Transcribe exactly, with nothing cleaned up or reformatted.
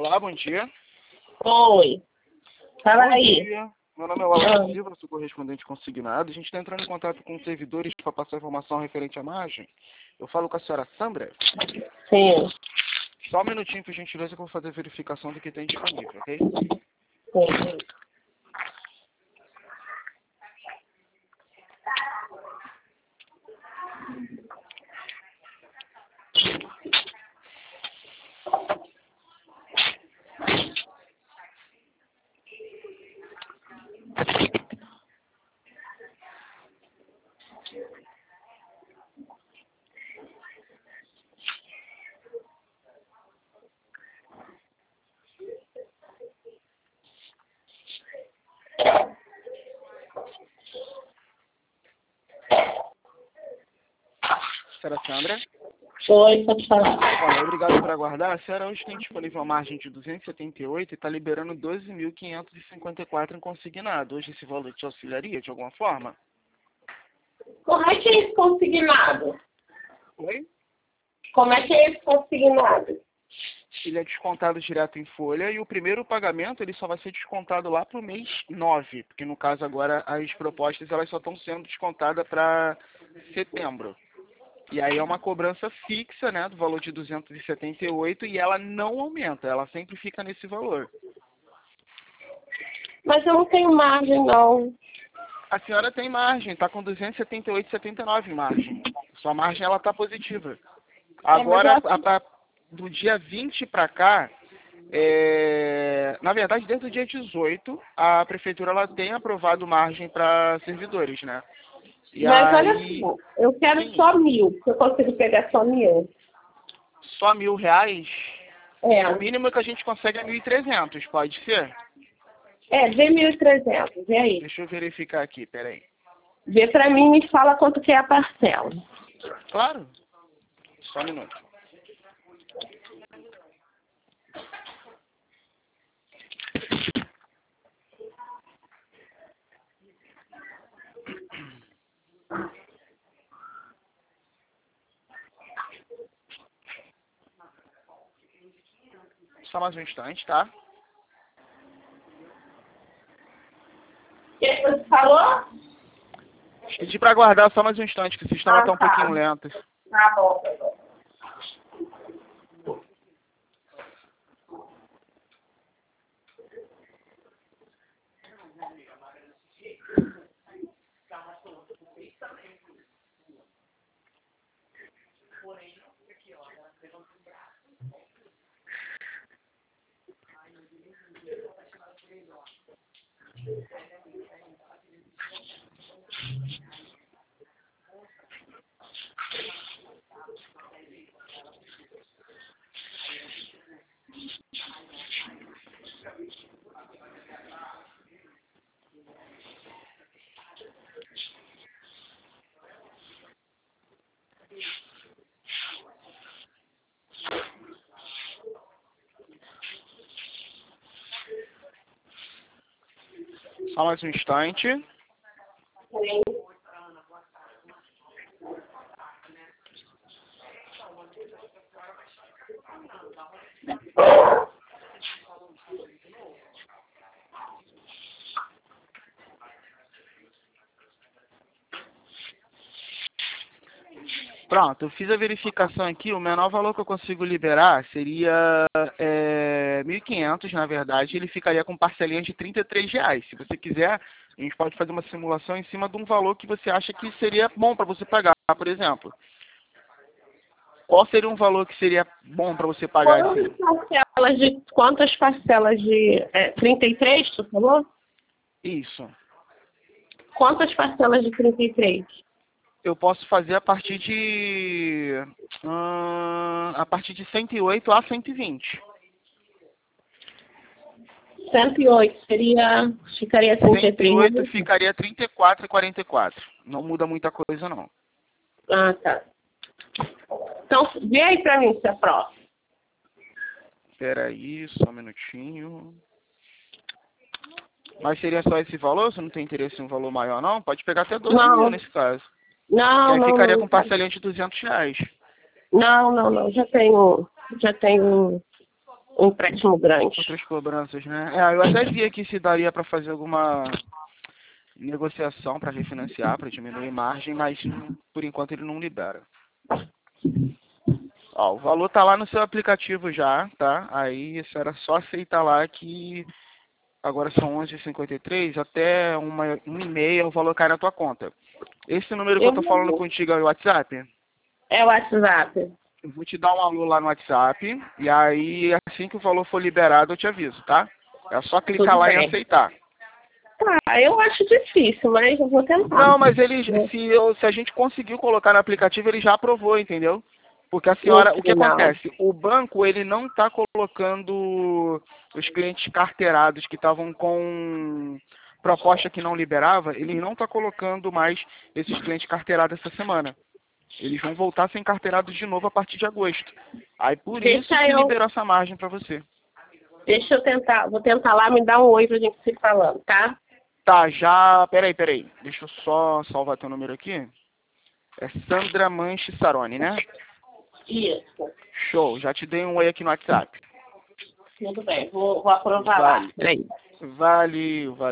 Olá, bom dia. Oi. Fala Bom aí. dia. Meu nome é Wallace Ah. Silva, sou correspondente consignado. A gente está entrando em contato com os servidores para passar informação referente à margem. Eu falo com a senhora Sandra. Sim. Só um minutinho, por gentileza, que eu vou fazer a verificação do que tem disponível, ok? Sim. Senhora Sandra. Oi, pode falar. Olha, obrigado por aguardar. A senhora hoje tem disponível uma margem de duzentos e setenta e oito e está liberando doze mil quinhentos e cinquenta e quatro em consignado. Hoje esse valor te auxiliaria de alguma forma? Como é que é esse consignado? Oi? Como é que é esse consignado? Ele é descontado direto em folha e o primeiro pagamento ele só vai ser descontado lá para o mês nove, porque no caso agora as propostas elas só estão sendo descontadas para setembro. E aí é uma cobrança fixa, né, do valor de duzentos e setenta e oito e ela não aumenta, ela sempre fica nesse valor. Mas eu não tenho margem, não. A senhora tem margem, está com duzentos e setenta e oito vírgula setenta e nove margem. Sua margem ela está positiva. Agora, É, mas eu... a, a, do dia vinte para cá, é, na verdade, desde o dia dezoito, a prefeitura ela tem aprovado margem para servidores, né? E Mas olha aí, só, eu quero sim, só mil, porque eu consigo pegar só mil. só mil reais, É, o mínimo que a gente consegue é mil e trezentos, pode ser? é, vê mil e trezentos, vê aí. Deixa eu verificar aqui, peraí. Vê pra mim e me fala quanto que é a parcela. Claro, só um minuto. Só mais um instante, tá? O que você falou? Pedi para aguardar só mais um instante, que o sistema Ah, está um tá. pouquinho lento. Tá bom, tá bom. Só mais um instante. Sim. Pronto, eu fiz a verificação aqui, o menor valor que eu consigo liberar seria é, mil e quinhentos, na verdade, ele ficaria com parcelinha de trinta e três reais. Se você quiser, a gente pode fazer uma simulação em cima de um valor que você acha que seria bom para você pagar, por exemplo. Qual seria um valor que seria bom para você pagar assim? Quantas parcelas de, quantas parcelas de é, trinta e três, tu falou? Isso. Quantas parcelas de trinta e três? Eu posso fazer a partir de hum, a partir de cento e oito a cento e vinte. cento e oito seria, ficaria trinta e cento e três. oito ficaria trinta e quatro e quarenta e quatro. Não muda muita coisa não. Ah, tá. Então, vê aí pra mim se é próximo. Espera aí, só um minutinho. Mas seria só esse valor? Você não tem interesse em um valor maior não? Pode pegar até doze Não. mil nesse caso. Não, E aí não, ficaria não. com parcelinha de duzentos reais. Não, não, não. Já tenho, já tenho um empréstimo grande. Outras cobranças, né? É, eu até vi aqui se daria para fazer alguma negociação para refinanciar, para diminuir margem, mas por enquanto ele não libera. Ó, o valor tá lá no seu aplicativo já, tá? Aí isso era só aceitar lá que agora são onze e cinquenta e três, até uma, uma e meia o valor cai na tua conta. Esse número que eu, Eu tô vou- falando contigo é o WhatsApp? É o WhatsApp. Eu vou te dar um alô lá no WhatsApp, e aí assim que o valor for liberado eu te aviso, tá? É só clicar Tudo lá em bem. aceitar. Tá, eu acho difícil, mas eu vou tentar. Não, mas ele, se, eu, se a gente conseguiu colocar no aplicativo, ele já aprovou, entendeu? Porque a No senhora, o que final. acontece? O banco, ele não está colocando os clientes carteirados que estavam com proposta que não liberava, ele não está colocando mais esses clientes carteirados essa semana. Eles vão voltar a ser encarteirados de novo a partir de agosto. Aí por Deixa isso que eu- liberou essa margem para você. Deixa eu tentar, vou tentar lá, me dar um oi pra gente se falando, tá? Tá, já... Peraí, peraí. Deixa eu só salvar teu número aqui. É Sandra Manche Saroni, né? Isso. Show, já te dei um oi aqui no WhatsApp. Tudo bem, vou, vou aprovar Vale. lá. Peraí. Valeu, valeu.